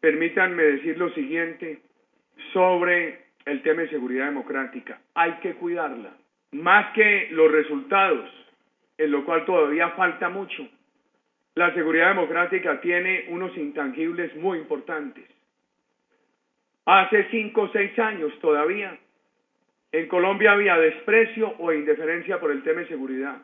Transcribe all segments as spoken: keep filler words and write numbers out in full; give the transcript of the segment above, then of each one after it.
permítanme decir lo siguiente sobre el tema de seguridad democrática. Hay que cuidarla, más que los resultados, en lo cual todavía falta mucho. La seguridad democrática tiene unos intangibles muy importantes. Hace cinco o seis años todavía, en Colombia había desprecio o indiferencia por el tema de seguridad.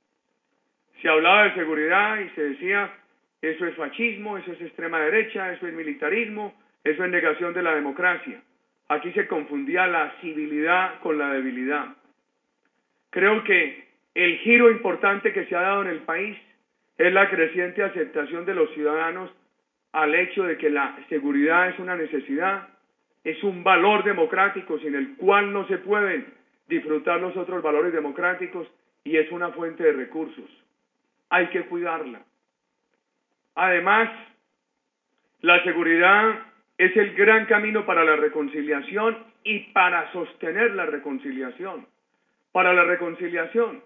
Se hablaba de seguridad y se decía, eso es fascismo, eso es extrema derecha, eso es militarismo, eso es negación de la democracia. Aquí se confundía la civilidad con la debilidad. Creo que el giro importante que se ha dado en el país es la creciente aceptación de los ciudadanos al hecho de que la seguridad es una necesidad, es un valor democrático sin el cual no se pueden disfrutar los otros valores democráticos y es una fuente de recursos. Hay que cuidarla. Además, la seguridad es el gran camino para la reconciliación y para sostener la reconciliación. Para la reconciliación.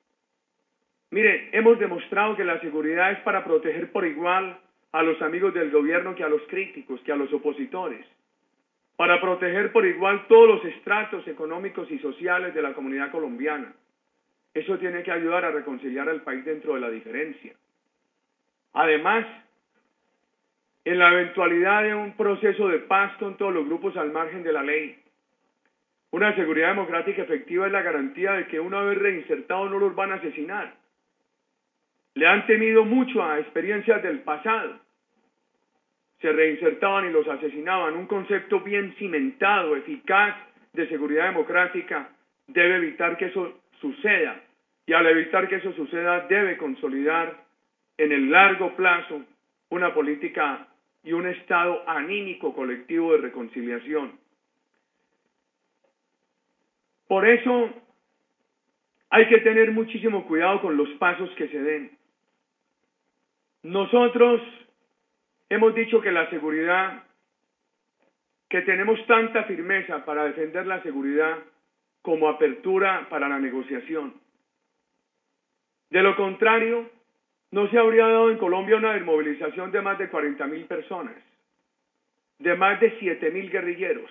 Miren, hemos demostrado que la seguridad es para proteger por igual a los amigos del gobierno que a los críticos, que a los opositores. Para proteger por igual todos los estratos económicos y sociales de la comunidad colombiana. Eso tiene que ayudar a reconciliar al país dentro de la diferencia. Además, en la eventualidad de un proceso de paz con todos los grupos al margen de la ley, una seguridad democrática efectiva es la garantía de que una vez reinsertados no los van a asesinar. Le han temido mucho a experiencias del pasado. Se reinsertaban y los asesinaban. Un concepto bien cimentado, eficaz de seguridad democrática debe evitar que eso suceda. Y al evitar que eso suceda debe consolidar en el largo plazo una política y un estado anímico colectivo de reconciliación. Por eso hay que tener muchísimo cuidado con los pasos que se den. Nosotros hemos dicho que la seguridad, que tenemos tanta firmeza para defender la seguridad como apertura para la negociación. De lo contrario, no se habría dado en Colombia una desmovilización de más de cuarenta mil personas, de más de siete mil guerrilleros.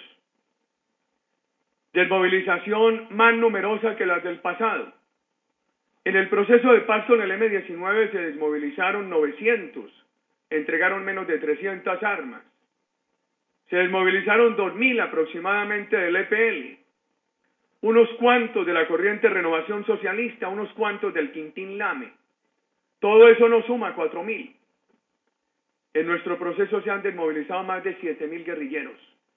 Desmovilización más numerosa que las del pasado. En el proceso de paz con el eme diecinueve se desmovilizaron novecientos, entregaron menos de trescientas armas. Se desmovilizaron dos mil aproximadamente del e pe ele, unos cuantos de la corriente Renovación Socialista, unos cuantos del Quintín Lame. Todo eso no suma cuatro mil. En nuestro proceso se han desmovilizado más de siete mil guerrilleros.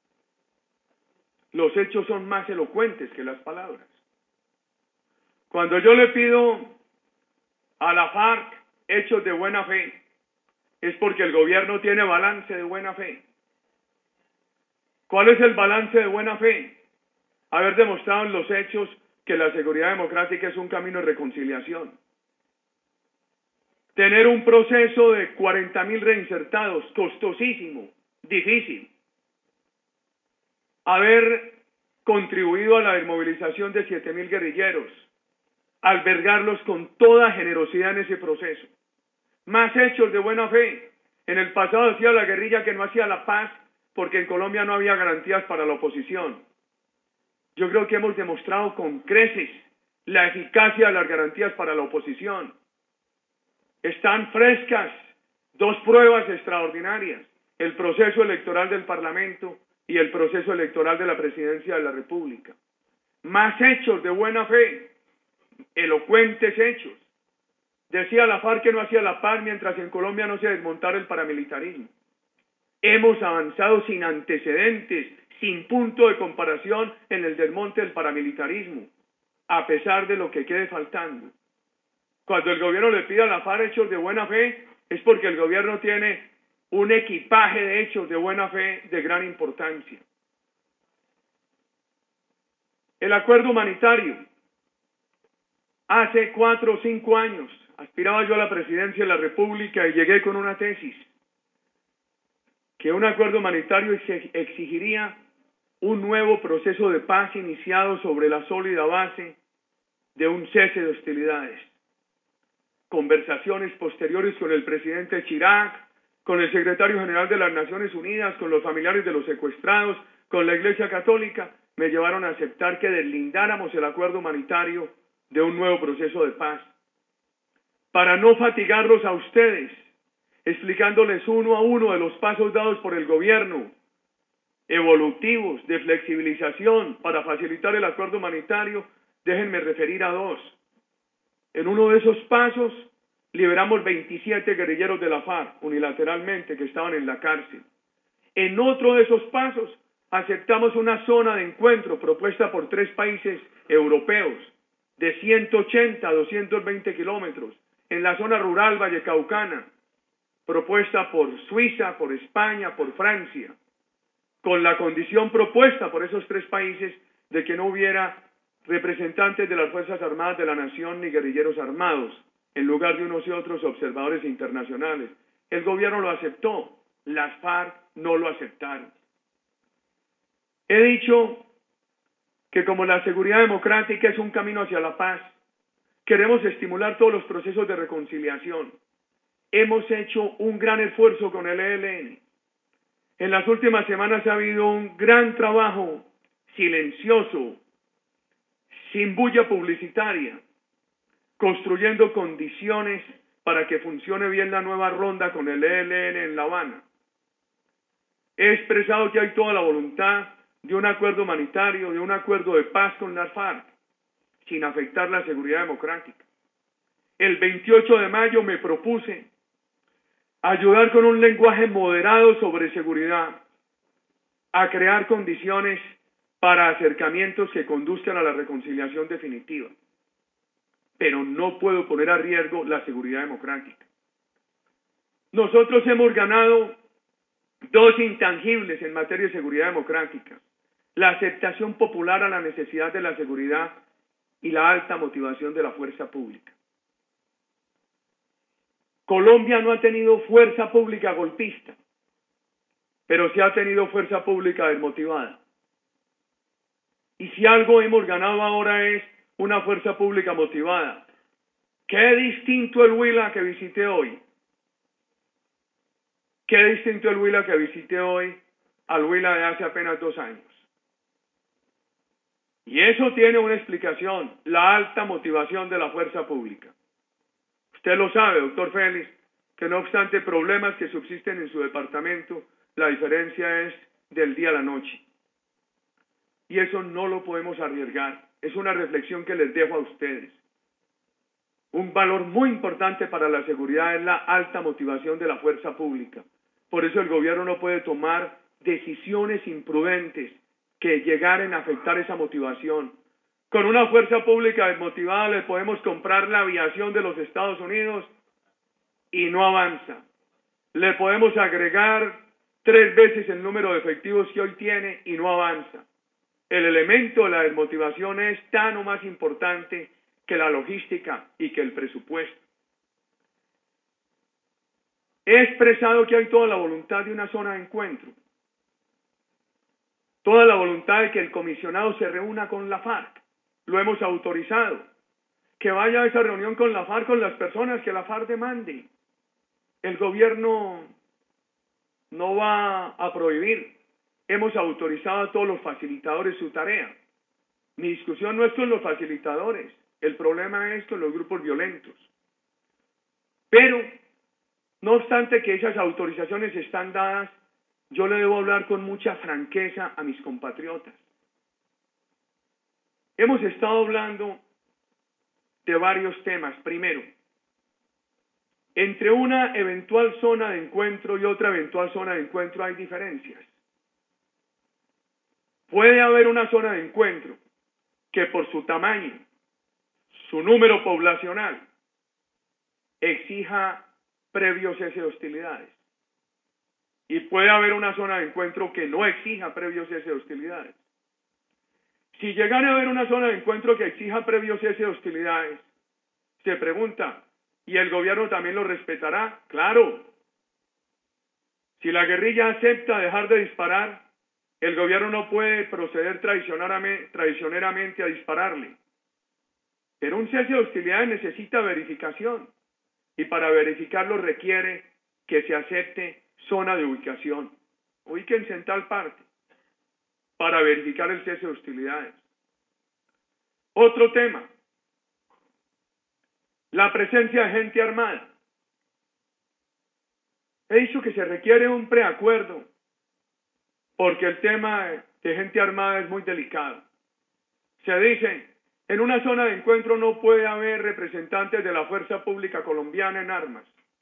Los hechos son más elocuentes que las palabras. Cuando yo le pido a la FARC hechos de buena fe, es porque el gobierno tiene balance de buena fe. ¿Cuál es el balance de buena fe? Haber demostrado en los hechos que la seguridad democrática es un camino de reconciliación. Tener un proceso de cuarenta mil reinsertados, costosísimo, difícil. Haber contribuido a la desmovilización de siete mil guerrilleros, albergarlos con toda generosidad en ese proceso. Más hechos de buena fe. En el pasado decía la guerrilla que no hacía la paz porque en Colombia no había garantías para la oposición. Yo creo que hemos demostrado con creces la eficacia de las garantías para la oposición. Están frescas dos pruebas extraordinarias, el proceso electoral del Parlamento y el proceso electoral de la Presidencia de la República. Más hechos de buena fe, elocuentes hechos. Decía la FARC que no hacía la paz mientras en Colombia no se desmontara el paramilitarismo. Hemos avanzado sin antecedentes, sin punto de comparación en el desmonte del paramilitarismo, a pesar de lo que quede faltando. Cuando el gobierno le pide a la FARC hechos de buena fe, es porque el gobierno tiene un equipaje de hechos de buena fe de gran importancia. El acuerdo humanitario. Hace cuatro o cinco años aspiraba yo a la presidencia de la República y llegué con una tesis, que un acuerdo humanitario exigiría un nuevo proceso de paz iniciado sobre la sólida base de un cese de hostilidades. Conversaciones posteriores con el presidente Chirac, con el secretario general de las Naciones Unidas, con los familiares de los secuestrados, con la Iglesia Católica, me llevaron a aceptar que deslindáramos el acuerdo humanitario de un nuevo proceso de paz. Para no fatigarlos a ustedes, explicándoles uno a uno de los pasos dados por el gobierno, evolutivos, de flexibilización para facilitar el acuerdo humanitario, déjenme referir a dos. En uno de esos pasos, liberamos veintisiete guerrilleros de la FARC unilateralmente que estaban en la cárcel. En otro de esos pasos, aceptamos una zona de encuentro propuesta por tres países europeos de ciento ochenta a doscientos veinte kilómetros en la zona rural vallecaucana, propuesta por Suiza, por España, por Francia, con la condición propuesta por esos tres países de que no hubiera representantes de las Fuerzas Armadas de la Nación ni guerrilleros armados, en lugar de unos y otros observadores internacionales. El gobierno lo aceptó, las FARC no lo aceptaron. He dicho que como la seguridad democrática es un camino hacia la paz, queremos estimular todos los procesos de reconciliación. Hemos hecho un gran esfuerzo con el E L N. En las últimas semanas ha habido un gran trabajo silencioso, sin bulla publicitaria, construyendo condiciones para que funcione bien la nueva ronda con el E L N en La Habana. He expresado que hay toda la voluntad de un acuerdo humanitario, de un acuerdo de paz con las FARC, sin afectar la seguridad democrática. El veintiocho de mayo me propuse ayudar con un lenguaje moderado sobre seguridad a crear condiciones para acercamientos que conduzcan a la reconciliación definitiva. Pero no puedo poner a riesgo la seguridad democrática. Nosotros hemos ganado dos intangibles en materia de seguridad democrática: la aceptación popular a la necesidad de la seguridad y la alta motivación de la fuerza pública. Colombia no ha tenido fuerza pública golpista, pero sí ha tenido fuerza pública desmotivada. Y si algo hemos ganado ahora es una fuerza pública motivada. Qué distinto el Huila que visité hoy. Qué distinto el Huila que visité hoy al Huila de hace apenas dos años. Y eso tiene una explicación: la alta motivación de la fuerza pública. Usted lo sabe, doctor Félix, que no obstante problemas que subsisten en su departamento, la diferencia es del día a la noche. Y eso no lo podemos arriesgar. Es una reflexión que les dejo a ustedes. Un valor muy importante para la seguridad es la alta motivación de la fuerza pública. Por eso el gobierno no puede tomar decisiones imprudentes que llegaren a afectar esa motivación. Con una fuerza pública desmotivada le podemos comprar la aviación de los Estados Unidos y no avanza. Le podemos agregar tres veces el número de efectivos que hoy tiene y no avanza. El elemento de la desmotivación es tan o más importante que la logística y que el presupuesto. He expresado que hay toda la voluntad de una zona de encuentro, toda la voluntad de que el comisionado se reúna con la FARC. Lo hemos autorizado, que vaya a esa reunión con la FARC, con las personas que la FARC demande. El gobierno no va a prohibir. Hemos autorizado a todos los facilitadores su tarea. Mi discusión no es con los facilitadores, el problema es con los grupos violentos. Pero, no obstante que esas autorizaciones están dadas, yo le debo hablar con mucha franqueza a mis compatriotas. Hemos estado hablando de varios temas. Primero, entre una eventual zona de encuentro y otra eventual zona de encuentro hay diferencias. Puede haber una zona de encuentro que por su tamaño, su número poblacional, exija previo cese de hostilidades. Y puede haber una zona de encuentro que no exija previo cese de hostilidades. Si llegara a haber una zona de encuentro que exija previo cese de hostilidades, se pregunta, ¿y el gobierno también lo respetará? Claro. Si la guerrilla acepta dejar de disparar, el gobierno no puede proceder traicioneramente a dispararle. Pero un cese de hostilidades necesita verificación, y para verificarlo requiere que se acepte zona de ubicación. Ubíquense en tal parte para verificar el cese de hostilidades. Otro tema, la presencia de gente armada. He dicho que se requiere un preacuerdo porque el tema de gente armada es muy delicado. Se dice, en una zona de encuentro no puede haber representantes de la fuerza pública colombiana en armas.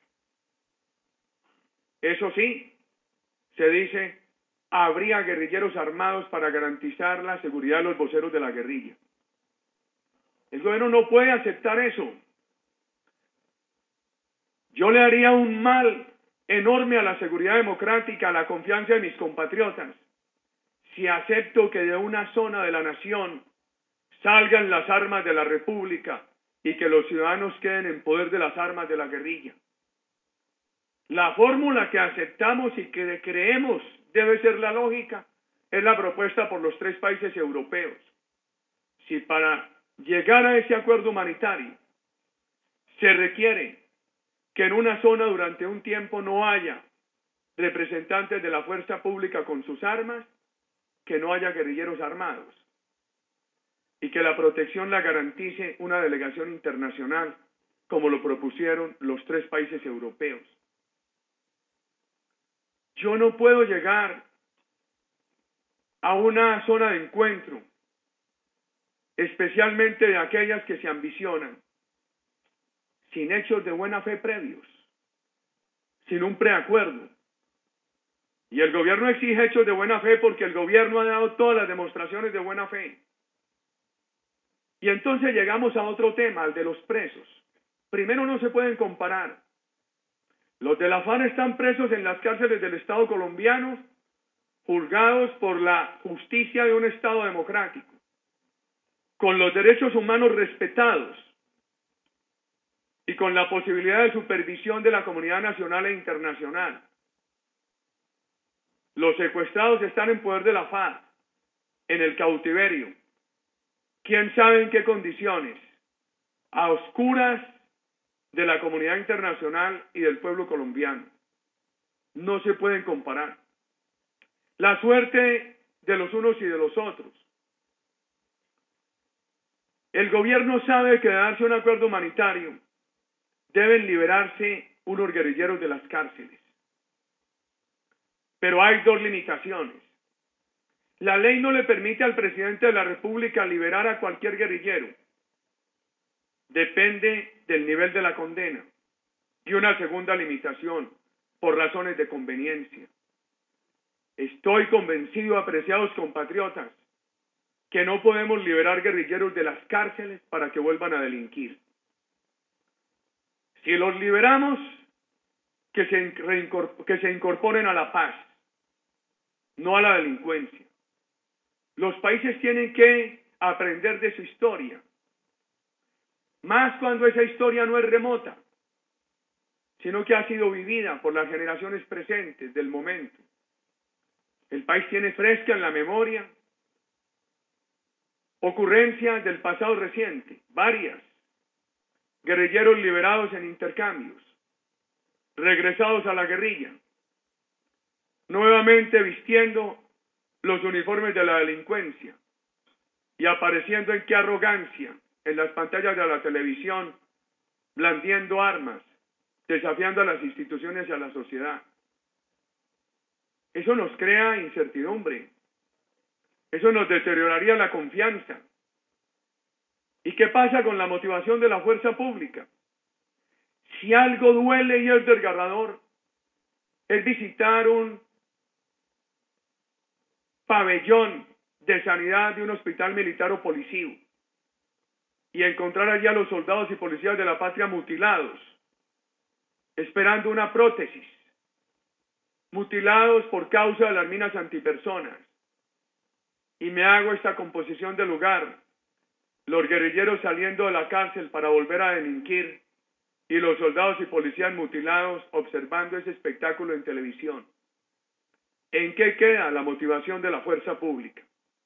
Eso sí, se dice, habría guerrilleros armados para garantizar la seguridad de los voceros de la guerrilla. El gobierno no puede aceptar eso. Yo le haría un mal enorme a la seguridad democrática, a la confianza de mis compatriotas, si acepto que de una zona de la nación salgan las armas de la República y que los ciudadanos queden en poder de las armas de la guerrilla. La fórmula que aceptamos y que creemos debe ser la lógica es la propuesta por los tres países europeos. Si para llegar a ese acuerdo humanitario se requiere que en una zona durante un tiempo no haya representantes de la fuerza pública con sus armas, que no haya guerrilleros armados y que la protección la garantice una delegación internacional, como lo propusieron los tres países europeos. Yo no puedo llegar a una zona de encuentro, especialmente de aquellas que se ambicionan, sin hechos de buena fe previos, sin un preacuerdo. Y el gobierno exige hechos de buena fe porque el gobierno ha dado todas las demostraciones de buena fe. Y entonces llegamos a otro tema, al de los presos. Primero, no se pueden comparar. Los de la FARC están presos en las cárceles del Estado colombiano, juzgados por la justicia de un Estado democrático, con los derechos humanos respetados y con la posibilidad de supervisión de la comunidad nacional e internacional. Los secuestrados están en poder de la FARC, en el cautiverio. ¿Quién sabe en qué condiciones? A oscuras de la comunidad internacional y del pueblo colombiano. No se pueden comparar. La suerte de los unos y de los otros. El gobierno sabe que de darse un acuerdo humanitario deben liberarse unos guerrilleros de las cárceles. Pero hay dos limitaciones. La ley no le permite al presidente de la República liberar a cualquier guerrillero. Depende del nivel de la condena. Y una segunda limitación, por razones de conveniencia. Estoy convencido, apreciados compatriotas, que no podemos liberar guerrilleros de las cárceles para que vuelvan a delinquir. Si los liberamos, que se, que se incorporen a la paz, no a la delincuencia. Los países tienen que aprender de su historia, más cuando esa historia no es remota, sino que ha sido vivida por las generaciones presentes del momento. El país tiene fresca en la memoria ocurrencias del pasado reciente, varias, guerrilleros liberados en intercambios, regresados a la guerrilla, nuevamente vistiendo los uniformes de la delincuencia y apareciendo en qué arrogancia en las pantallas de la televisión, blandiendo armas, desafiando a las instituciones y a la sociedad. Eso nos crea incertidumbre. Eso nos deterioraría la confianza. ¿Y qué pasa con la motivación de la fuerza pública? Si algo duele y es desgarrador, es visitar un pabellón de sanidad de un hospital militar o policío y encontrar allí a los soldados y policías de la patria mutilados, esperando una prótesis, mutilados por causa de las minas antipersonas. Y me hago esta composición de lugar, los guerrilleros saliendo de la cárcel para volver a delinquir y los soldados y policías mutilados observando ese espectáculo en televisión. ¿En qué queda la motivación de la fuerza pública?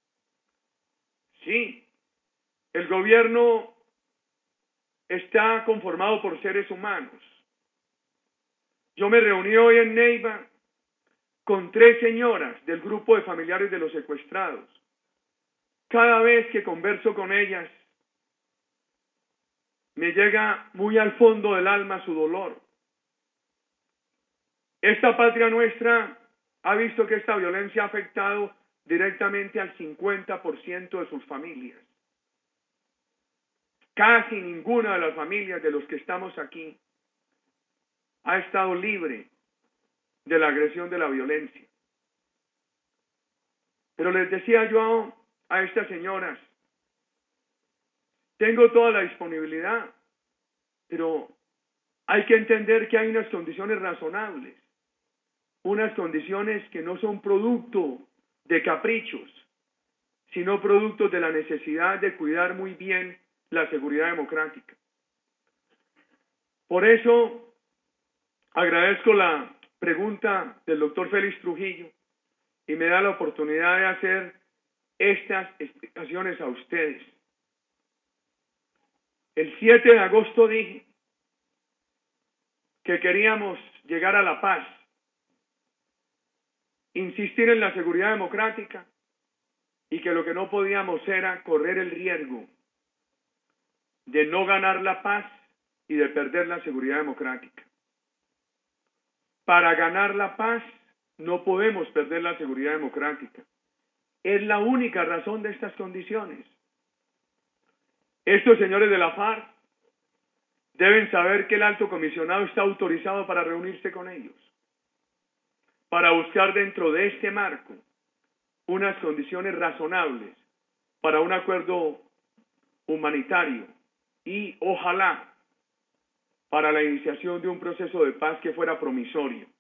Sí, el gobierno está conformado por seres humanos Yo me reuní hoy en Neiva con tres señoras del grupo de familiares de los secuestrados. Cada vez que converso con ellas, me llega muy al fondo del alma su dolor. Esta patria nuestra ha visto que esta violencia ha afectado directamente al cincuenta por ciento de sus familias. Casi ninguna de las familias de los que estamos aquí ha estado libre de la agresión de la violencia. Pero les decía yo a estas señoras, tengo toda la disponibilidad, pero hay que entender que hay unas condiciones razonables, unas condiciones que no son producto de caprichos, sino producto de la necesidad de cuidar muy bien la seguridad democrática. Por eso agradezco la pregunta del doctor Félix Trujillo y me da la oportunidad de hacer estas explicaciones a ustedes. El siete de agosto dije que queríamos llegar a la paz, insistir en la seguridad democrática y que lo que no podíamos era correr el riesgo de no ganar la paz y de perder la seguridad democrática. Para ganar la paz no podemos perder la seguridad democrática. Es la única razón de estas condiciones. Estos señores de la FARC deben saber que el alto comisionado está autorizado para reunirse con ellos, para buscar dentro de este marco unas condiciones razonables para un acuerdo humanitario y ojalá para la iniciación de un proceso de paz que fuera promisorio.